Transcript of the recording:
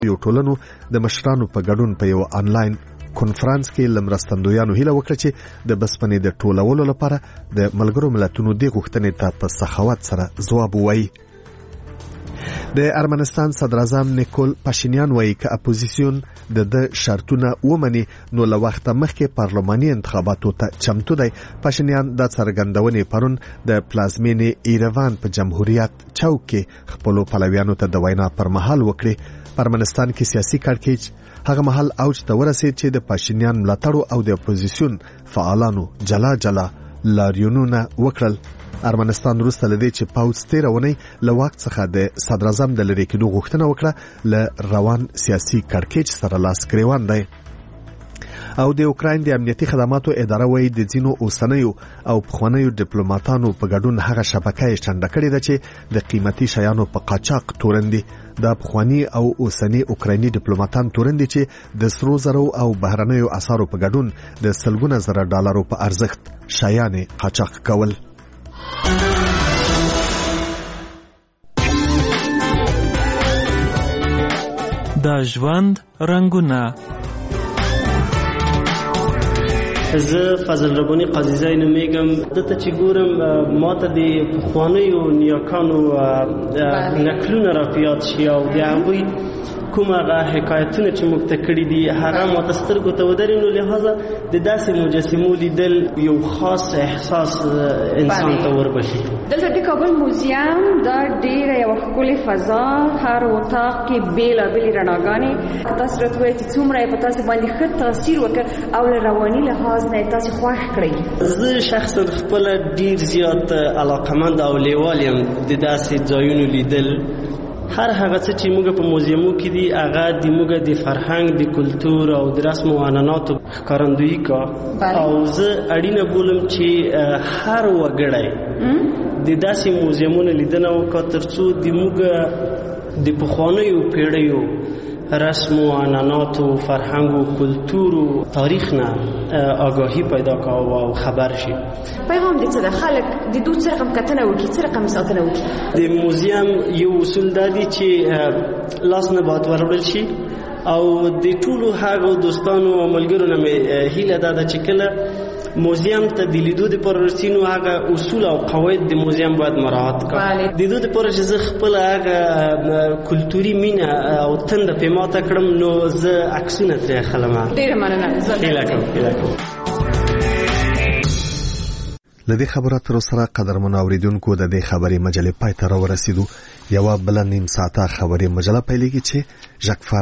یو ټولنو د مشرانو په ګډون په یو آنلاین کنفرانس کې لمرستندویانو هیله وکړه چې د بسپنې د ټولولو لپاره د ملګرو ملتونو د غوښتنې ته په سخاوت سره ځواب ووایي. د ارمنستان صدر اعظم نیکول پاشینیان وایي که اپوزیسیون د شرطونه ومني نو له وخته مخکې پارلماني انتخاباتو ته چمتو دی. پاشینیان د څرګندونې پرون د پلازمینې ایروان په جمهوریت چوک کې خپلو پلویانو ته د وینا پر مهال وکړي. په ارمنستان کې سیاسي کړکېچ هغه مهال اوج ته ورسید چې د پاشینیان ملاتړو او د اپوزیسیون فعالانو جلا جلا لاریونونه وکړل. ارمنستان وروسته له دې چې پوځ تېره اونۍ له واک څخه د صدر اعظم د لرې کېدو غوښتنه وکړه له روان سیاسي کړکېچ سره لاس ګرېوان دی. او د اوکراین د امنیتي خدماتو اداره وایي د ځینو اوسنیو او پخوانیو ډیپلوماټانو په ګډون هغه شبکه یې شنډه کړې ده چې د قیمتي شیانو په قاچاق تورندي. دا پخوانی او اوسنی اوکرایني ډیپلوماټان تورندي چې د سرو زرو او بهرنیو اسعارو په ګډون د سلګونه زره ډالرو په ارزښت شیان قاچاق کول. د ژوند رنگونه. زه فضل ربانی قاضیزی نومیږم. دته چې ګورم ماته د پخوانیو نیاکانو نکلونه را په یاد شي او د هغوی کوم هغه حکایتونه چې موږ ته کړي دي هغه ماته سترګو ته ودرې، نو لهذا د داسې مجسمو لیدل یو خاص احساس انسان ته وربخي. دلته د کابل موزیم دا ډېره یوه ښکلې فضا، هر اتاق کې بېلابېلې رڼاګانې، تاسو راته ووایئ چې څومره یې په تاسو باندې ښه تاثیر وکړ او له رواني لحاظ نه یې تاسې خوښ کړئ. زه شخصا خپله ډېر زیات علاقمند او لیوال یم د داسې ځایونو لیدل. هر هغه څه چې موږ په موزیمو کې دي هغه د موږ د فرهنګ، د کلتور او د رسم او عنعناتو ښکارندویي کا. او زه اړینه بولم چې هر وګړی د داسې موزیمونو لیدنه وکړي ترڅو د موږ د پخوانیو پیړیو رسم و عنعناتو، فرهنګ و کلتور و تاریخ نه آگاهی پیدا کاو او خبر شي. پیغام دې څه ده؟ خلک د دوی څه رقم کتنه وکړي، څه رقم ساتنه وکړي. د موزیم یو اصول دا دی چې لاس نه باید وروړل شي او د ټولو هغو دوستانو او ملګرو نه مې هیله دا ده چې کله موزیم ته د لیدو دپاره رسي نو هغه اصول او قواعد د موزیم باید مراعات کړي. د دې دپاره چې زه خپله هغه کلتوري مینه او تنده پې ماته کړم نو زه عکسونه ترې اخلم. ډېره مننه. هیله کوم. له دې خبرو تر سره قدرمنو اوریدونکو د دې خبرې مجلې پای ته راورسېدو. یوه بله نیم ساعته خبرې مجله پیلېږي چې ژغفر